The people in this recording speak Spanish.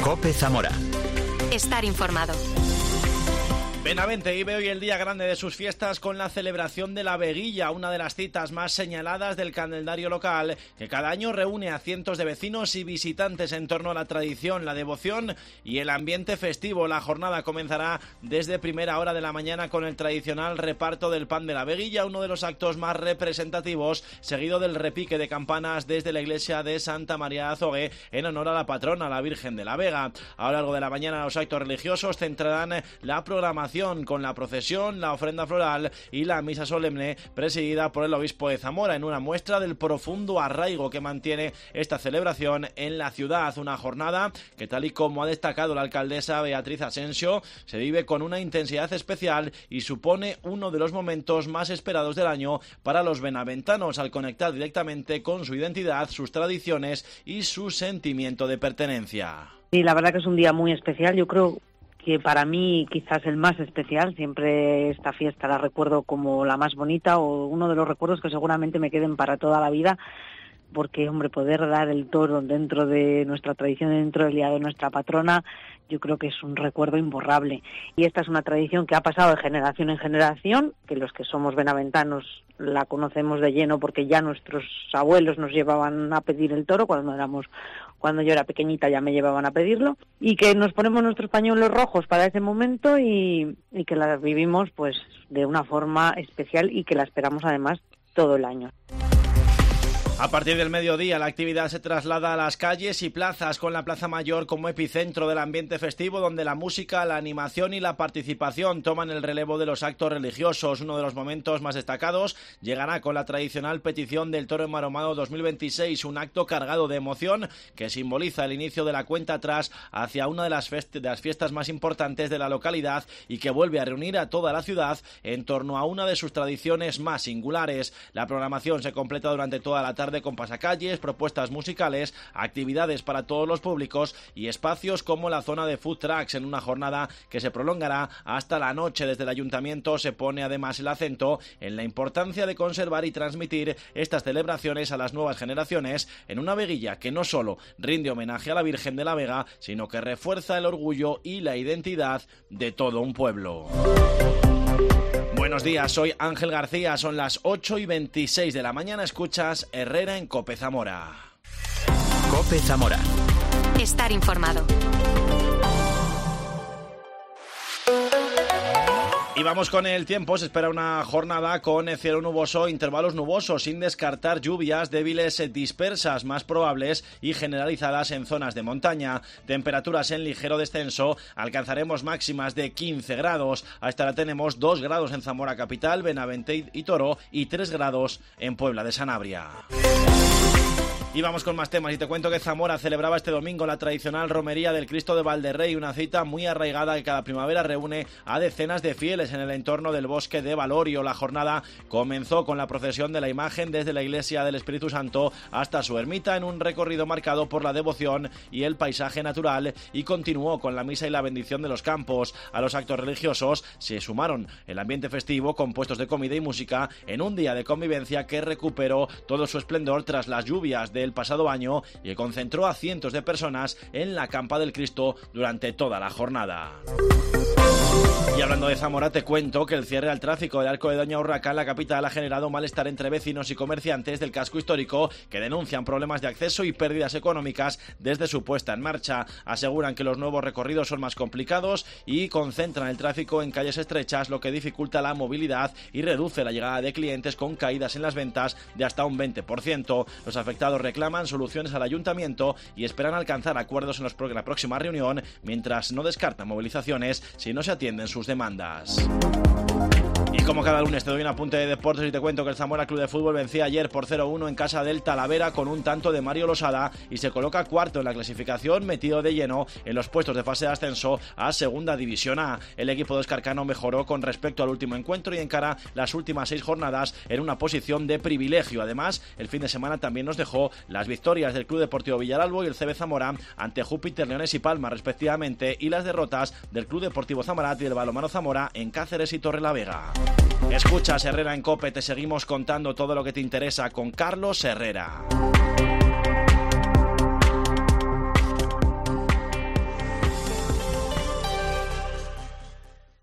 COPE Zamora. Estar informado. Benavente vive hoy el día grande de sus fiestas con la celebración de la Veguilla, una de las citas más señaladas del calendario local, que cada año reúne a cientos de vecinos y visitantes en torno a la tradición, la devoción y el ambiente festivo. La jornada comenzará desde primera hora de la mañana con el tradicional reparto del pan de la Veguilla, uno de los actos más representativos, seguido del repique de campanas desde la iglesia de Santa María de Azogué en honor a la patrona, la Virgen de la Vega. A lo largo de la mañana los actos religiosos centrarán la programación con la procesión, la ofrenda floral y la misa solemne presidida por el obispo de Zamora, en una muestra del profundo arraigo que mantiene esta celebración en la ciudad. Una jornada que, tal y como ha destacado la alcaldesa Beatriz Asensio, se vive con una intensidad especial y supone uno de los momentos más esperados del año para los benaventanos, al conectar directamente con su identidad, sus tradiciones y su sentimiento de pertenencia. Sí, la verdad que es un día muy especial. Yo creo que para mí quizás el más especial. Siempre esta fiesta la recuerdo como la más bonita, o uno de los recuerdos que seguramente me queden para toda la vida, porque, hombre, poder dar el toro dentro de nuestra tradición, dentro del día de nuestra patrona, yo creo que es un recuerdo imborrable. Y esta es una tradición que ha pasado de generación en generación, que los que somos benaventanos la conocemos de lleno porque ya nuestros abuelos nos llevaban a pedir el toro cuando yo era pequeñita ya me llevaban a pedirlo, y que nos ponemos nuestros pañuelos rojos para ese momento y que la vivimos pues de una forma especial y que la esperamos además todo el año. A partir del mediodía, la actividad se traslada a las calles y plazas, con la Plaza Mayor como epicentro del ambiente festivo, donde la música, la animación y la participación toman el relevo de los actos religiosos. Uno de los momentos más destacados llegará con la tradicional petición del Toro Enmaromado 2026, un acto cargado de emoción que simboliza el inicio de la cuenta atrás hacia una de las fiestas más importantes de la localidad y que vuelve a reunir a toda la ciudad en torno a una de sus tradiciones más singulares. La programación se completa durante toda la tarde con pasacalles, propuestas musicales, actividades para todos los públicos y espacios como la zona de food trucks, en una jornada que se prolongará hasta la noche. Desde el ayuntamiento se pone además el acento en la importancia de conservar y transmitir estas celebraciones a las nuevas generaciones en una Veguilla que no solo rinde homenaje a la Virgen de la Vega, sino que refuerza el orgullo y la identidad de todo un pueblo. Buenos días, soy Ángel García, son las 8:26 de la mañana, escuchas Herrera en COPE Zamora. COPE Zamora. Estar informado. Y vamos con el tiempo. Se espera una jornada con cielo nuboso, intervalos nubosos, sin descartar lluvias débiles dispersas, más probables y generalizadas en zonas de montaña. Temperaturas en ligero descenso, alcanzaremos máximas de 15 grados. A esta hora tenemos 2 grados en Zamora capital, Benavente y Toro, y 3 grados en Puebla de Sanabria. Y vamos con más temas y te cuento que Zamora celebraba este domingo la tradicional romería del Cristo de Valderrey, una cita muy arraigada que cada primavera reúne a decenas de fieles en el entorno del bosque de Valorio. La jornada comenzó con la procesión de la imagen desde la iglesia del Espíritu Santo hasta su ermita, en un recorrido marcado por la devoción y el paisaje natural, y continuó con la misa y la bendición de los campos. A los actos religiosos se sumaron el ambiente festivo con puestos de comida y música en un día de convivencia que recuperó todo su esplendor tras las lluvias del pasado año y que concentró a cientos de personas en la Campa del Cristo durante toda la jornada. Y hablando de Zamora, te cuento que el cierre al tráfico del Arco de Doña Urraca en la capital ha generado malestar entre vecinos y comerciantes del casco histórico, que denuncian problemas de acceso y pérdidas económicas desde su puesta en marcha. Aseguran que los nuevos recorridos son más complicados y concentran el tráfico en calles estrechas, lo que dificulta la movilidad y reduce la llegada de clientes, con caídas en las ventas de hasta un 20%. Los afectados reclaman soluciones al ayuntamiento y esperan alcanzar acuerdos en la próxima reunión, mientras no descartan movilizaciones si no se atienden sus demandas. Y como cada lunes te doy un apunte de deportes y te cuento que el Zamora Club de Fútbol vencía ayer por 0-1 en casa del Talavera con un tanto de Mario Losada y se coloca cuarto en la clasificación, metido de lleno en los puestos de fase de ascenso a Segunda División A. El equipo de Escarcano mejoró con respecto al último encuentro y encara las últimas 6 jornadas en una posición de privilegio. Además, el fin de semana también nos dejó las victorias del Club Deportivo Villaralbo y el CB Zamora ante Júpiter Leones y Palma respectivamente, y las derrotas del Club Deportivo Zamarat y del Balonmano Zamora en Cáceres y Torrelavega. Escuchas Herrera en COPE, te seguimos contando todo lo que te interesa con Carlos Herrera.